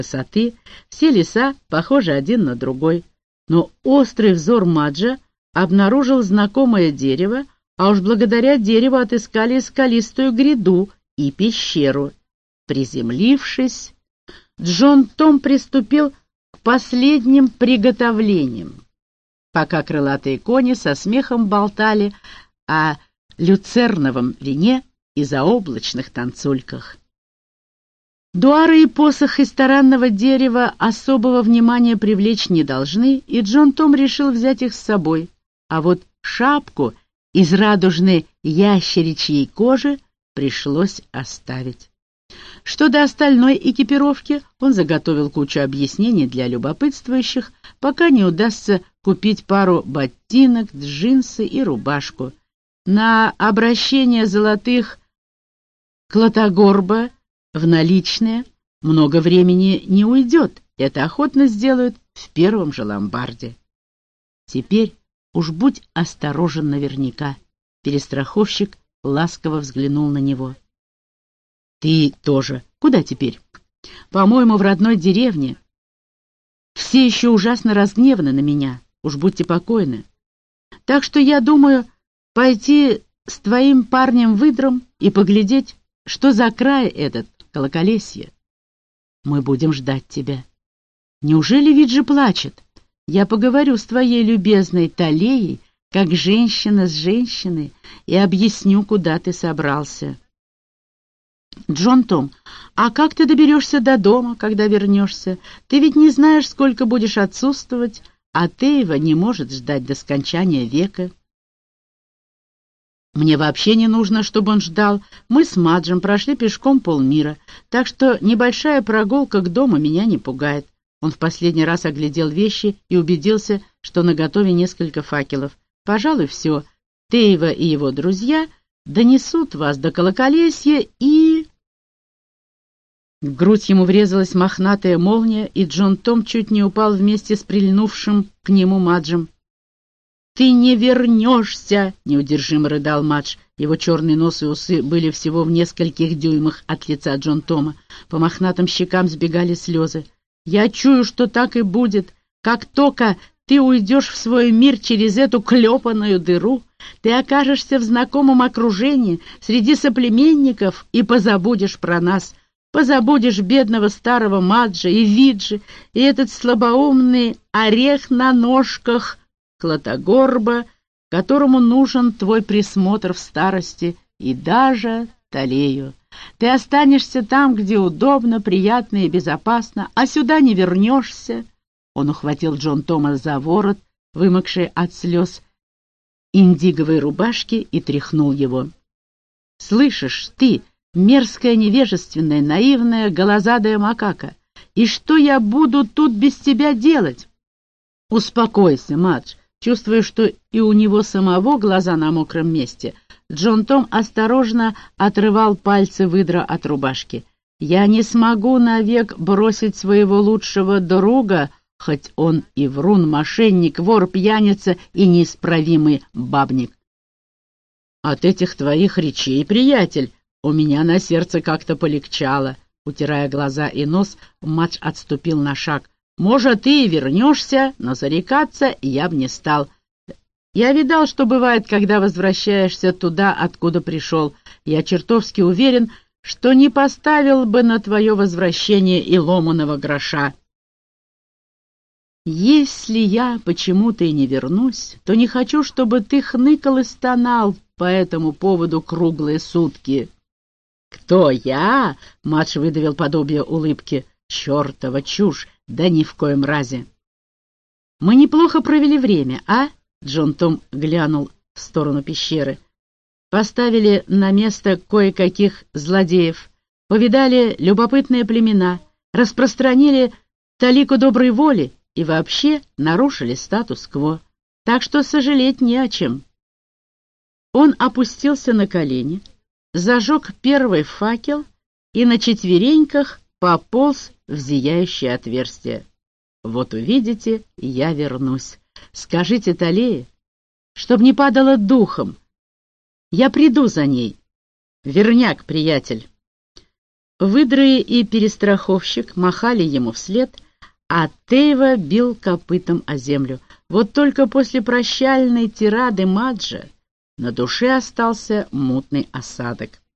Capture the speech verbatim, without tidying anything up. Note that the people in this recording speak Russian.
высоты, все леса похожи один на другой. Но острый взор Маджа обнаружил знакомое дерево, а уж благодаря дереву отыскали скалистую гряду и пещеру. Приземлившись, Джон Том приступил к последним приготовлениям, пока крылатые кони со смехом болтали о люцерновом вине и заоблачных танцульках. Дуары и посох из таранного дерева особого внимания привлечь не должны, и Джон Том решил взять их с собой, а вот шапку из радужной ящеричьей кожи пришлось оставить. Что до остальной экипировки, он заготовил кучу объяснений для любопытствующих, пока не удастся купить пару ботинок, джинсы и рубашку. На обращение золотых Клотогорба в наличные много времени не уйдет, это охотно сделают в первом же ломбарде. Теперь уж будь осторожен наверняка. Перестраховщик ласково взглянул на него. Ты тоже. Куда теперь? По-моему, в родной деревне. Все еще ужасно разгневаны на меня. Уж будьте покойны. Так что я думаю пойти с твоим парнем-выдром и поглядеть, что за край этот колоколесье. Мы будем ждать тебя. Неужели Виджи плачет? Я поговорю с твоей любезной Талеей, как женщина с женщиной, и объясню, куда ты собрался. Джон Том, а как ты доберешься до дома, когда вернешься? Ты ведь не знаешь, сколько будешь отсутствовать, а Тейва не может ждать до скончания века. Мне вообще не нужно, чтобы он ждал. Мы с Маджем прошли пешком полмира, так что небольшая прогулка к дому меня не пугает. Он в последний раз оглядел вещи и убедился, что наготове несколько факелов. Пожалуй, все. Тейва и его друзья донесут вас до колоколесья и... В грудь ему врезалась мохнатая молния, и Джон Том чуть не упал вместе с прильнувшим к нему Маджем. «Ты не вернешься!» — неудержимо рыдал Мадж. Его черный нос и усы были всего в нескольких дюймах от лица Джон Тома. По мохнатым щекам сбегали слезы. «Я чую, что так и будет. Как только ты уйдешь в свой мир через эту клепаную дыру, ты окажешься в знакомом окружении, среди соплеменников, и позабудешь про нас. Позабудешь бедного старого Маджа и Виджи, и этот слабоумный орех на ножках Клотогорба, которому нужен твой присмотр в старости, и даже Талею. Ты останешься там, где удобно, приятно и безопасно, а сюда не вернешься». Он ухватил Джон Тома за ворот, вымокший от слез индиговой рубашки, и тряхнул его. «Слышишь, ты, мерзкая, невежественная, наивная, голозадая макака, и что я буду тут без тебя делать?» «Успокойся, Мадж». Чувствуя, что и у него самого глаза на мокром месте, Джон Том осторожно отрывал пальцы выдра от рубашки. «Я не смогу навек бросить своего лучшего друга, хоть он и врун, мошенник, вор, пьяница и неисправимый бабник». «От этих твоих речей, приятель, у меня на сердце как-то полегчало». Утирая глаза и нос, Мадж отступил на шаг. «Может, ты и вернешься, но зарекаться я б не стал. Я видал, что бывает, когда возвращаешься туда, откуда пришел. Я чертовски уверен, что не поставил бы на твое возвращение и ломаного гроша. Если я почему-то и не вернусь, то не хочу, чтобы ты хныкал и стонал по этому поводу круглые сутки». «Кто я?» — Мадж выдавил подобие улыбки. «Чертова чушь! Да ни в коем разе!» «Мы неплохо провели время, а?» — Джон Том глянул в сторону пещеры. «Поставили на место кое-каких злодеев, повидали любопытные племена, распространили талику доброй воли и вообще нарушили статус-кво, так что сожалеть не о чем». Он опустился на колени, зажег первый факел и на четвереньках пополз в зияющее отверстие. «Вот увидите, я вернусь. Скажите Талее, чтоб не падала духом. Я приду за ней. Верняк, приятель». Выдры и перестраховщик махали ему вслед, а Тейва бил копытом о землю. Вот только после прощальной тирады Маджа на душе остался мутный осадок.